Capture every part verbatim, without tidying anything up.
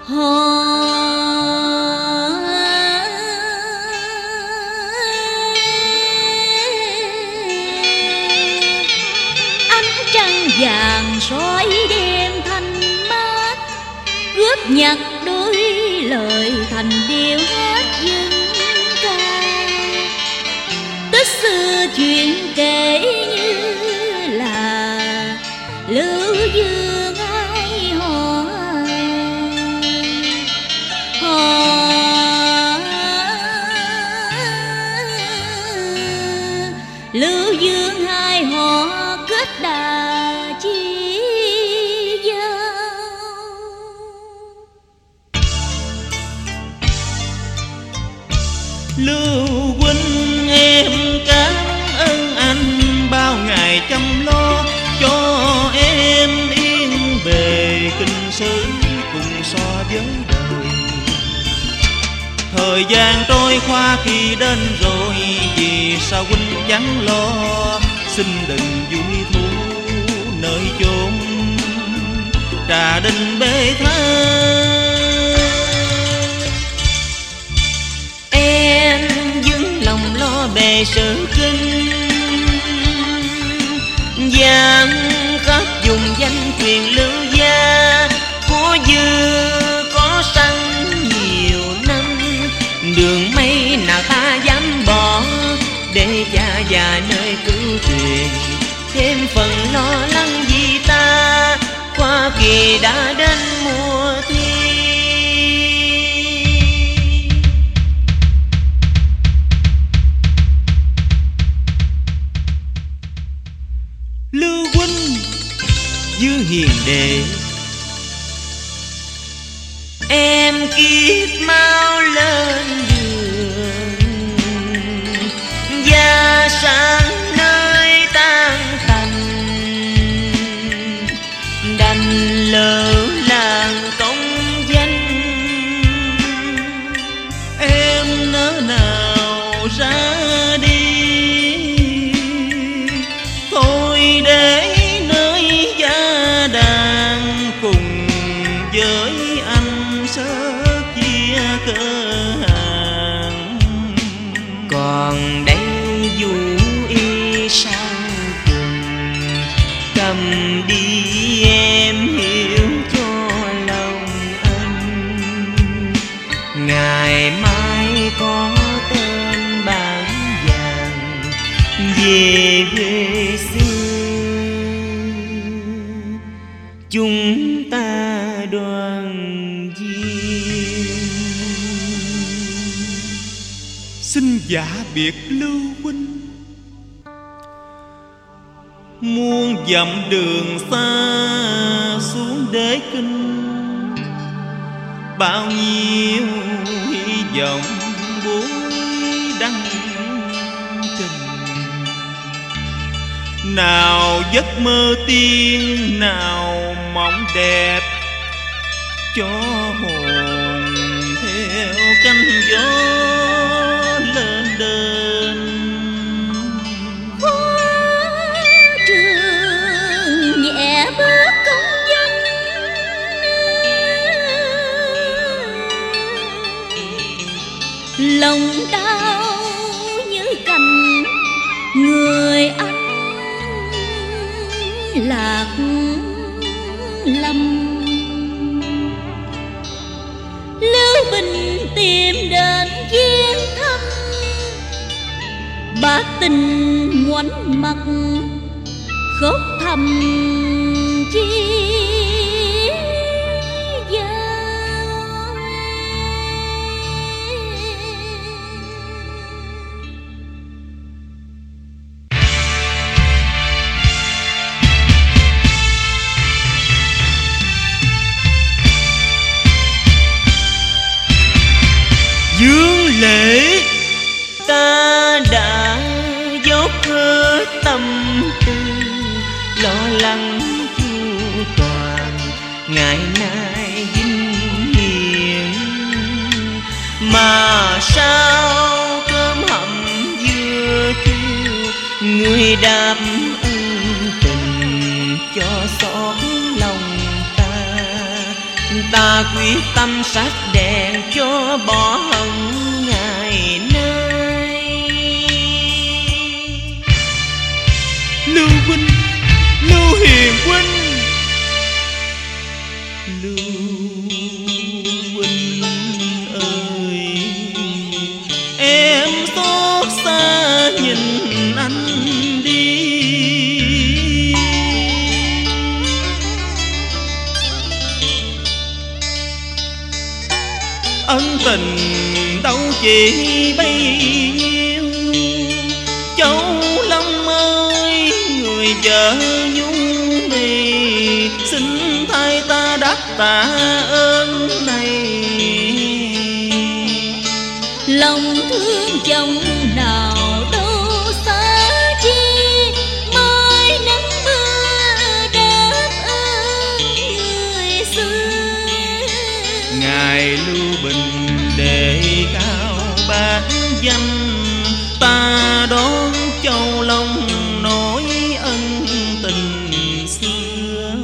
Ánh trăng vàng soi đêm thanh mát, góp nhặt đôi lời thành điệu hát dân ca. Tết xưa chuyện kể như là Lưu Dương ai hò hò Lưu Dương hai họ kết đà chi giao. Lưu huynh em cảm ơn anh bao ngày chăm lo cho em yên bề kinh sư cùng so với đời. Thời gian trôi qua khi đến rồi, vì sao huynh chẳng lo, xin đừng vui thú nơi chốn trà đình bê tha. Em vững lòng lo bề sự kinh, giang khắp dùng danh truyền lưu gia. Của dư có săn nhiều năm, đường mây nào ta dám bỏ, để cha già nơi cứu truyền thêm phần lo lắng vì ta. Qua kỳ đã đến mùa thi, Lưu huynh dư hiền đệ, em kiếp mau lên đường, gia sản nơi tan tành, đành lỡ làng công danh. em nỡ nào ra đi, thôi để nơi gia đàn cùng với anh sớt chia cơ hàng. Còn đây dù y sang cùng, cầm đi em hiểu cho lòng anh. Ngày mai có tên bản vàng về quê xưa, chúng ta đoàn viên. Xin giả biệt Lưu huynh, muôn dặm đường xa xuống đế kinh. Bao nhiêu hy vọng bối đăng trình, nào giấc mơ tiên nào mộng đẹp, cho hồn theo cánh gió lên đền. Hoa trường nhẹ bước công dân, lòng đau như cành người anh lạc lâm. Lưu Bình tìm đến viên thăm, bác tình ngoảnh mặt khóc thầm chi giao. Dương lễ Ta đã dốc hết tâm tư, lo lắng chu toàn ngày nay vinh hiển. Mà sao cơm hầm dưa thiêu, người đáp ân tình cho xót lòng ta. ta quyết tâm sát đèn cho bỏ hận ngày nay. Lưu huynh, Lưu Hiền huynh, Lưu huynh ơi, em xót xa nhìn anh đi. Ân tình đâu chỉ bấy nhiêu, Châu Lâm ơi người vợ nhung thì xin thay ta đáp tạ ơn này. Lòng thương chồng nào đâu xa chi, mai nắng mưa đáp ơn người xưa. Ngài Lưu Bình đề cao bát danh, ta đón Châu Long nỗi ân tình xưa.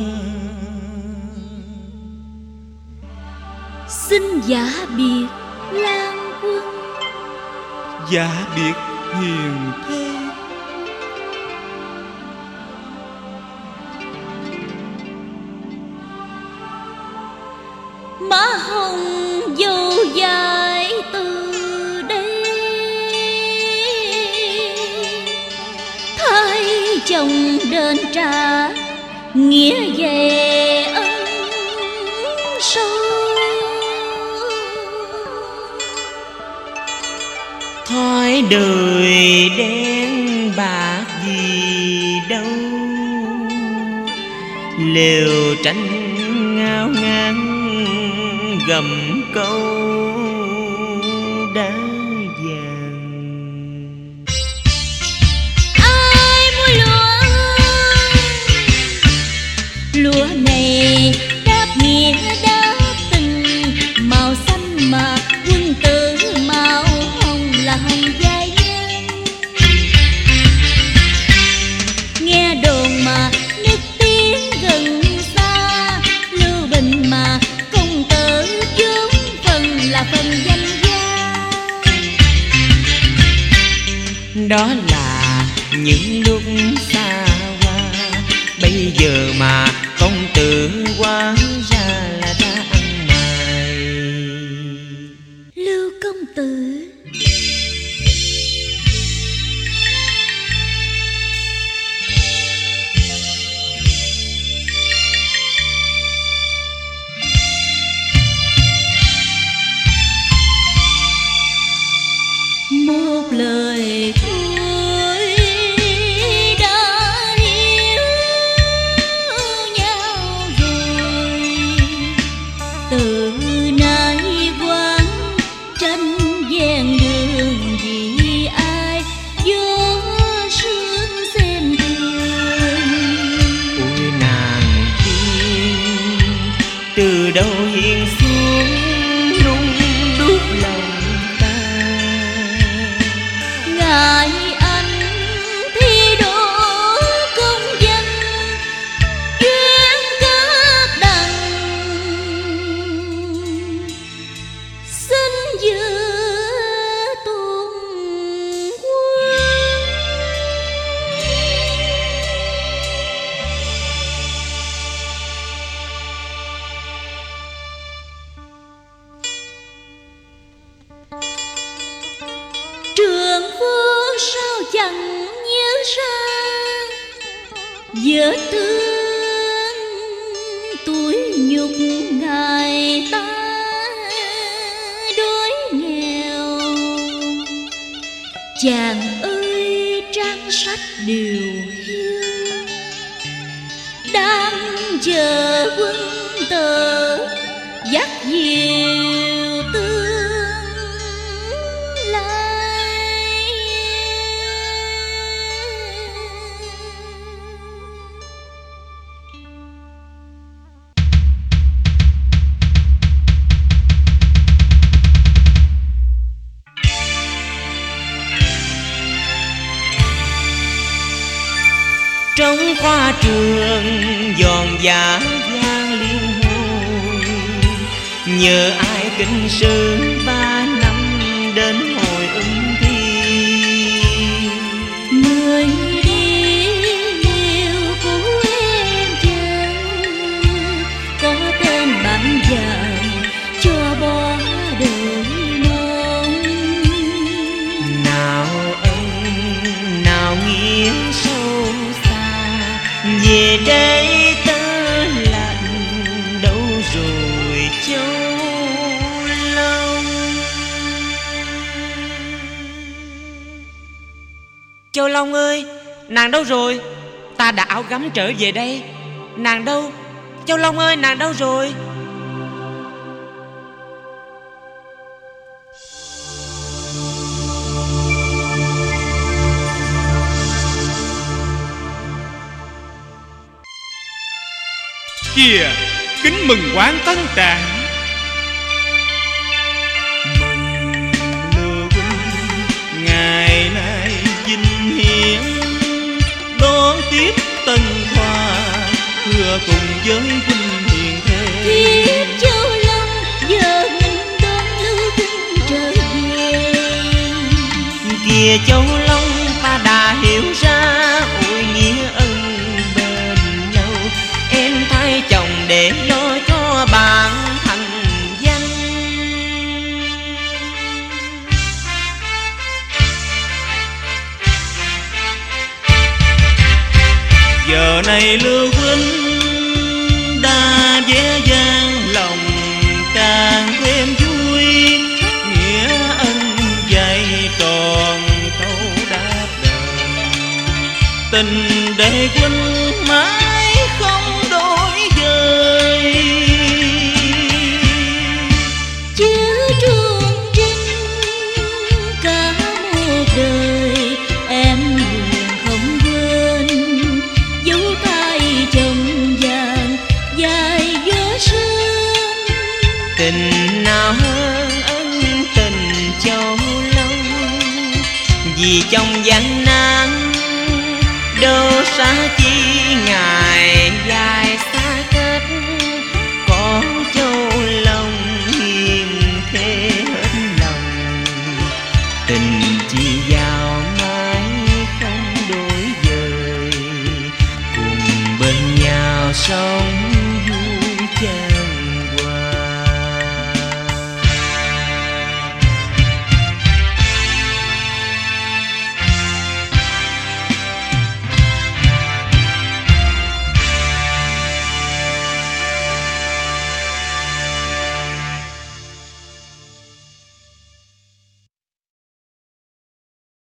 Xin giả biệt Lan Quân, Giả biệt hiền thê. má hồng dâu dài từ đây, thay chồng đền trả nghĩa về ân sâu. Thói đời đen bạc gì đâu, lều tranh ngao ngang gầm câu đá vàng. Ai mua lúa, lúa này đáp nghĩa đáp tình, màu xanh mà quân tử màu hồng là hồng giai nhân. Nghe đồn mà nước tiếng gần xa, Lưu Bình mà công tử vốn phần là phần danh gia. Đó là những lúc xa qua, bây giờ mà công tử quá ra là đã ăn mày. Lưu công tử, một lời thôi đã hiểu nhau rồi. Từ nay quán tranh gian đường vì ai vô sương xem thường. Ôi nàng tiên từ đâu hiền xuống nung đúc lòng ta. Ngài anh thi đỗ công danh, duyên kết đành xin giữa tuôn quân. Trường phu sao chẳng nhớ ra, vợ thương tuổi nhục ngài ta đói nghèo. Chàng ơi trang sách điều hiu, đang chờ quân tờ dắt diều tương lai. Trong khoa trường giòn giả vang liên hồi, nhờ ai kinh sư ba năm đến hồi ưng thi. Người đi liêu của em chân, có tên bạn vàng cho bỏ đời mong. Nào ân nào nghĩa sâu xa, về đây tớ lạnh đâu rồi Châu Long. Châu Long ơi, nàng đâu rồi? Ta đã áo gấm trở về đây. Nàng đâu? Châu Long ơi, nàng đâu rồi? Kìa, kính mừng quán tân tràng. Mừng Lưu Huynh ngày nay vinh hiển, đón tiếp tân khoa thưa cùng với huynh hiền thê. Thiếp Châu Long giờ nghênh đón Lưu Huynh trở về. Kìa Châu Long, ta đã hiểu ra ôi nghĩa ân bền lâu. Em thay chồng để lo cho bạn thành danh. Giờ này Lưu Huynh đã dễ dàng, lòng càng thêm vui, nghĩa ân dày tròn câu đáp đền. Tình đệ huynh mãi không đổi dời, Chứa truồng trinh cả một đời, em nguyện không quên dấu tay chồng vàng dài gió sương. Tình nào hơn ân tình Châu Long, vì trong gian nan đâu xa chi ngày dài xa cách. Có Châu Long hiền thế hết lòng, tình chi giao mãi không đổi dời, cùng bên nhau sống